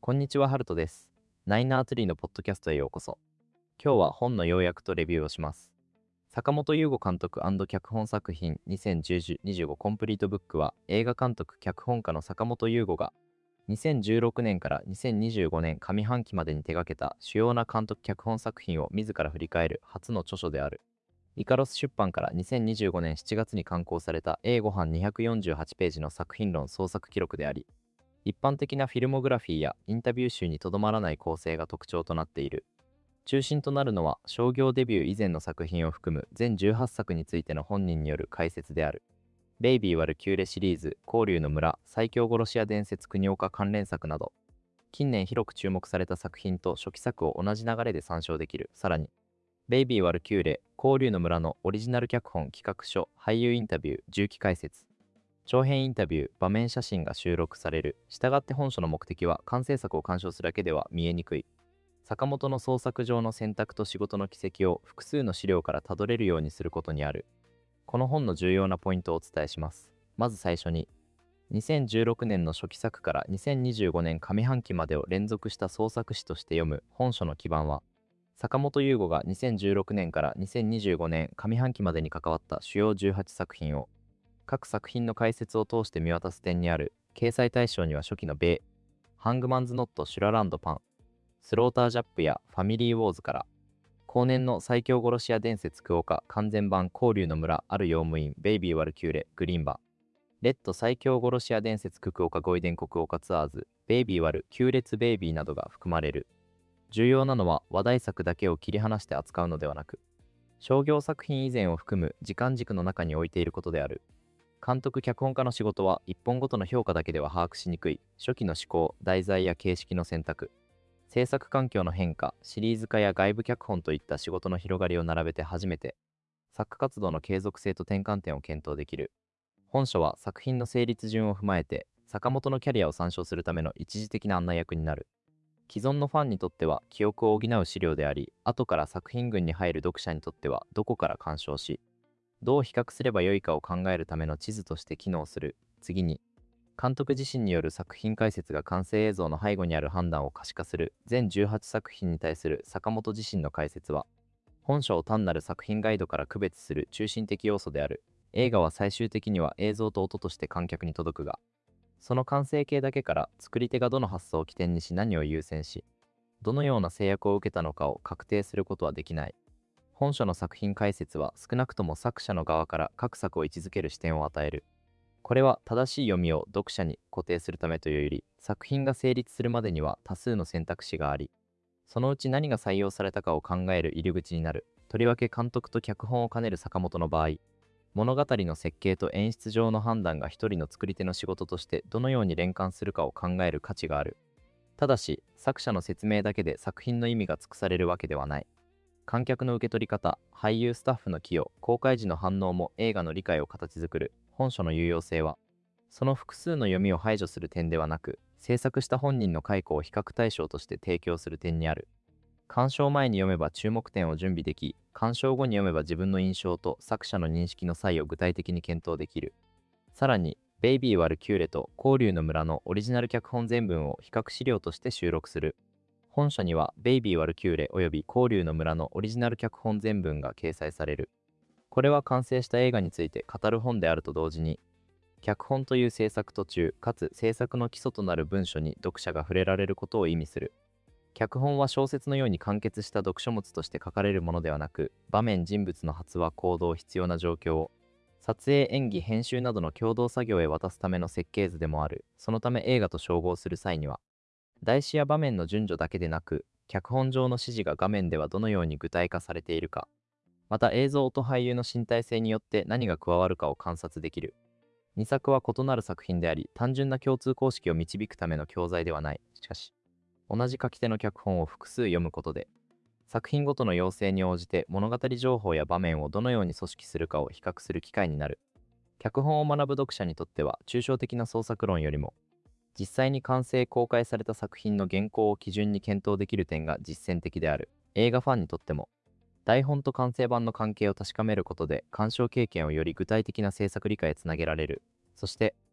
こんにちは、ハルトです。ナイナーツリーのポッドキャストへようこそ。今日は本の要約とレビューをします。坂本優吾監督脚本作品2010-25コンプリートブックは、映画監督脚本家の坂本優吾が2016年から2025年上半期までに手掛けた主要な監督脚本作品を自ら振り返る初の著書である。イカロス出版から2025年7月に刊行された英語版248ページの作品論創作記録であり、一般的なフィルモグラフィーやインタビュー集にとどまらない構成が特徴となっている。中心となるのは商業デビュー以前の作品を含む全18作についての本人による解説である。ベイビー・ワルキューレシリーズ、光竜の村、最強殺し屋伝説国岡関連作など、近年広く注目された作品と初期作を同じ流れで参照できる。さらに、ベイビー・ワルキューレ、光竜の村のオリジナル脚本企画書、俳優インタビュー、重機解説、長編インタビュー、場面写真が収録される。したがって本書の目的は完成作を鑑賞するだけでは見えにくい。坂本の創作上の選択と仕事の軌跡を複数の資料からたどれるようにすることにある。この本の重要なポイントをお伝えします。まず最初に、2016年の初期作から2025年上半期までを連続した創作史として読む本書の基盤は、坂本優吾が2016年から2025年上半期までに関わった主要18作品を、各作品の解説を通して見渡す点にある。掲載対象には初期の米、ハングマンズ・ノット・シュラランド・パン、スローター・ジャップやファミリー・ウォーズから、後年の最強殺し屋伝説クオカ完全版光竜の村ある用務員ベイビー・ワルキューレグリーンバレッド最強殺し屋伝説ククオカゴイデン国オカツアーズベイビー・ワルキ列ベイビーなどが含まれる。重要なのは話題作だけを切り離して扱うのではなく、商業作品以前を含む時間軸の中に置いていることである。監督脚本家の仕事は一本ごとの評価だけでは把握しにくい。初期の思考、題材や形式の選択、制作環境の変化、シリーズ化や外部脚本といった仕事の広がりを並べて初めて作家活動の継続性と転換点を検討できる。本書は作品の成立順を踏まえて坂本のキャリアを参照するための一時的な案内役になる。既存のファンにとっては記憶を補う資料であり、後から作品群に入る読者にとってはどこから鑑賞し、どう比較すればよいかを考えるための地図として機能する。次に、監督自身による作品解説が完成映像の背後にある判断を可視化する。全18作品に対する坂本自身の解説は、本書を単なる作品ガイドから区別する中心的要素である。映画は最終的には映像と音として観客に届くが、その完成形だけから作り手がどの発想を起点にし何を優先し、どのような制約を受けたのかを確定することはできない。本書の作品解説は少なくとも作者の側から各作を位置づける視点を与える。これは正しい読みを読者に固定するためというより、作品が成立するまでには多数の選択肢があり、そのうち何が採用されたかを考える入り口になる。とりわけ監督と脚本を兼ねる坂本の場合、物語の設計と演出上の判断が一人の作り手の仕事としてどのように連関するかを考える価値がある。ただし、作者の説明だけで作品の意味が尽くされるわけではない。観客の受け取り方、俳優スタッフの起用、公開時の反応も映画の理解を形作る。本書の有用性は、その複数の読みを排除する点ではなく、制作した本人の回顧を比較対象として提供する点にある。鑑賞前に読めば注目点を準備でき、鑑賞後に読めば自分の印象と作者の認識の差異を具体的に検討できる。さらに、ベイビー・ワルキューレと光竜の村のオリジナル脚本全文を比較資料として収録する。本書にはベイビー・ワルキューレおよび光竜の村のオリジナル脚本全文が掲載される。これは完成した映画について語る本であると同時に、脚本という制作途中かつ制作の基礎となる文書に読者が触れられることを意味する。脚本は小説のように完結した読書物として書かれるものではなく、場面、人物の発話、行動、必要な状況を撮影、演技、編集などの共同作業へ渡すための設計図でもある。そのため映画と照合する際には、台詞や場面の順序だけでなく、脚本上の指示が画面ではどのように具体化されているか、また映像と俳優の身体性によって何が加わるかを観察できる。2作は異なる作品であり、単純な共通公式を導くための教材ではない。しかし、同じ書き手の脚本を複数読むことで、作品ごとの要請に応じて物語情報や場面をどのように組織するかを比較する機会になる。脚本を学ぶ読者にとっては、抽象的な創作論よりも、実際に完成公開された作品の原稿を基準に検討できる点が実践的である。映画ファンにとっても、台本と完成版の関係を確かめることで鑑賞経験をより具体的な制作理解へつなげられる。そして、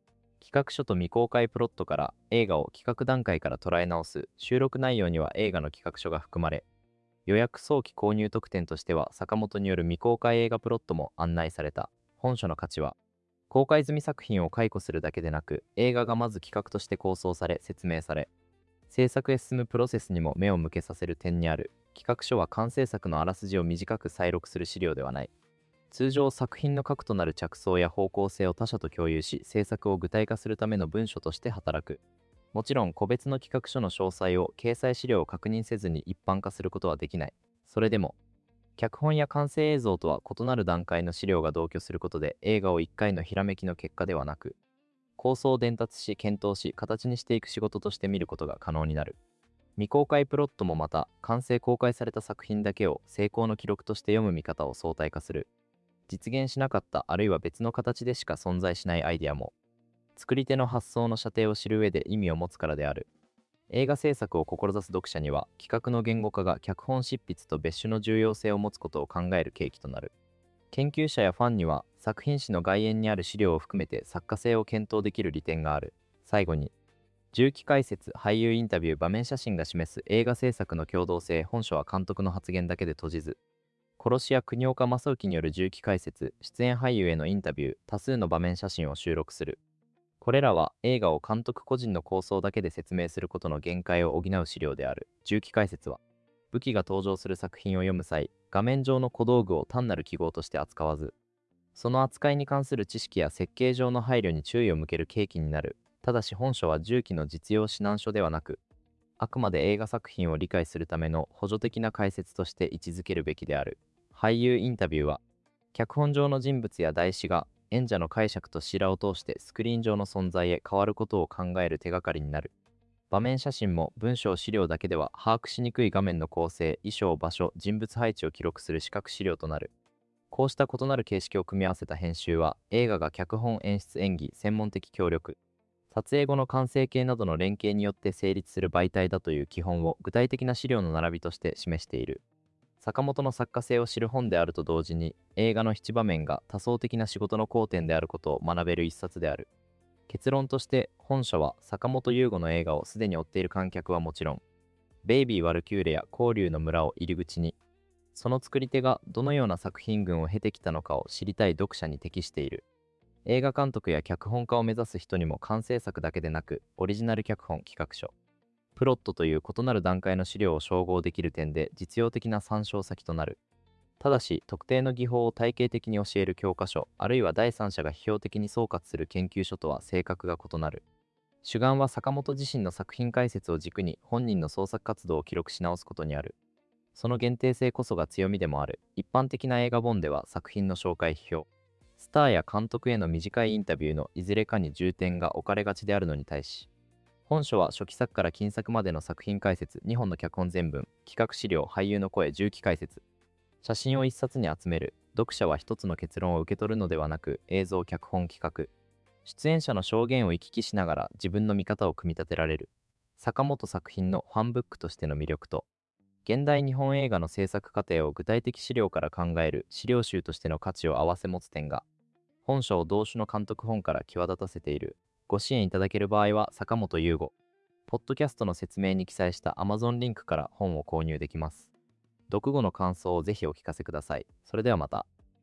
企画書と未公開プロットから映画を企画段階から捉え直す。収録内容には映画の企画書が含まれ、予約早期購入特典としては坂本による未公開映画プロットも案内された。本書の価値は、公開済み作品を解雇するだけでなく、映画がまず企画として構想され説明され、制作へ進むプロセスにも目を向けさせる点にある。企画書は完成作のあらすじを短く再録する資料ではない。通常作品の核となる着想や方向性を他者と共有し、制作を具体化するための文書として働く。もちろん個別の企画書の詳細を掲載資料を確認せずに一般化することはできない。それでも、脚本や完成映像とは異なる段階の資料が同居することで、映画を1回のひらめきの結果ではなく、構想を伝達し検討し形にしていく仕事として見ることが可能になる。未公開プロットもまた、完成公開された作品だけを成功の記録として読む見方を相対化する。実現しなかったあるいは別の形でしか存在しないアイデアも、作り手の発想の射程を知る上で意味を持つからである。映画制作を志す読者には、企画の言語化が脚本執筆と別種の重要性を持つことを考える契機となる。研究者やファンには、作品誌の外縁にある資料を含めて作家性を検討できる利点がある。最後に、重機解説、俳優インタビュー、場面写真が示す映画制作の共同性。本書は監督の発言だけで閉じず、殺し屋国岡正幸による重機解説、出演俳優へのインタビュー、多数の場面写真を収録する。これらは映画を監督個人の構想だけで説明することの限界を補う資料である。重機解説は、武器が登場する作品を読む際、画面上の小道具を単なる記号として扱わず、その扱いに関する知識や設計上の配慮に注意を向ける契機になる。ただし本書は重機の実用指南書ではなく、あくまで映画作品を理解するための補助的な解説として位置づけるべきである。俳優インタビューは、脚本上の人物や台詞が演者の解釈と視らを通してスクリーン上の存在へ変わることを考える手がかりになる。場面写真も文章資料だけでは把握しにくい画面の構成、衣装、場所、人物配置を記録する視覚資料となる。こうした異なる形式を組み合わせた編集は、映画が脚本、演出、演技、専門的協力、撮影後の完成形などの連携によって成立する媒体だという基本を具体的な資料の並びとして示している。坂本の作家性を知る本であると同時に、映画の七場面が多層的な仕事の交点であることを学べる一冊である。結論として、本書は坂本優吾の映画をすでに追っている観客はもちろん、ベイビー・ワルキューレや紅竜の村を入り口に、その作り手がどのような作品群を経てきたのかを知りたい読者に適している。映画監督や脚本家を目指す人にも完成作だけでなく、オリジナル脚本、企画書、プロットという異なる段階の資料を照合できる点で実用的な参照先となる。ただし、特定の技法を体系的に教える教科書、あるいは第三者が批評的に総括する研究書とは性格が異なる。主眼は坂本自身の作品解説を軸に本人の創作活動を記録し直すことにある。その限定性こそが強みでもある。一般的な映画本では作品の紹介批評、スターや監督への短いインタビューのいずれかに重点が置かれがちであるのに対し、本書は初期作から近作までの作品解説、2本の脚本全文、企画資料、俳優の声、重機解説、写真を一冊に集める。読者は一つの結論を受け取るのではなく、映像、脚本、企画、出演者の証言を行き来しながら自分の見方を組み立てられる。坂本作品のファンブックとしての魅力と、現代日本映画の制作過程を具体的資料から考える資料集としての価値を併せ持つ点が、本書を同種の監督本から際立たせている。ご支援いただける場合は、坂本優吾、ポッドキャストの説明に記載した Amazon リンクから本を購入できます。読後の感想をぜひお聞かせください。それではまた。